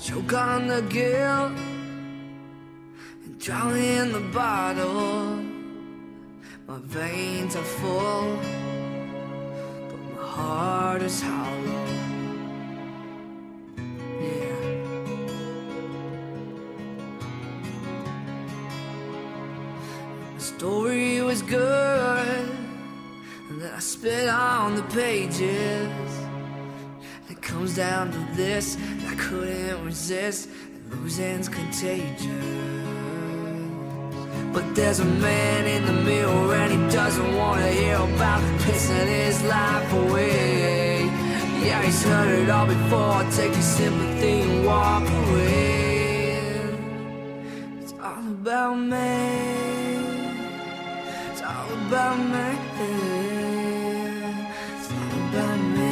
choke on the guilt and drown in the bottle. My veins are full, but my heart is hollow. Yeah. The story was good, and then I spit on the pages. It comes down to this, I couldn't resist, and losing's contagious. But there's a man in the mirror and he doesn't want to hear about pissing his life away. Yeah, he's heard it all before, take your sympathy and walk away. It's all about me, it's all about me, it's all about me.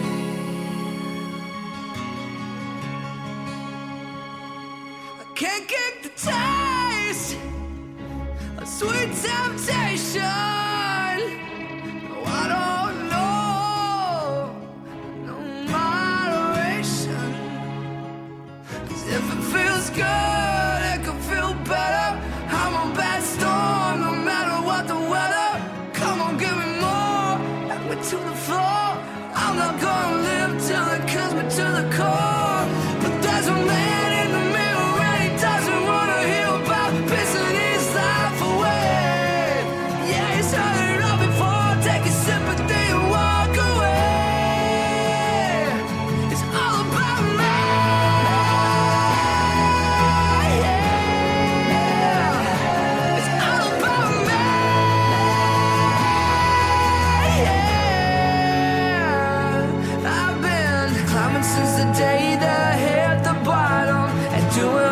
I can't kick the taste of sweet temptation. No, I don't know, no moderation. 'Cause if it feels good, it can feel better. I'm on bad storm, no matter what the weather. Come on, give me more, knock me to the floor. I'm not gonna live till it kills me to the core. But there's a man in the mirror and he doesn't wanna hear about pissing his life away. Yeah, he's heard it all before, take his sympathy and walk away. It's all about me, yeah. It's all about me, yeah. I've been climbing since the day that I hit the bottom and doing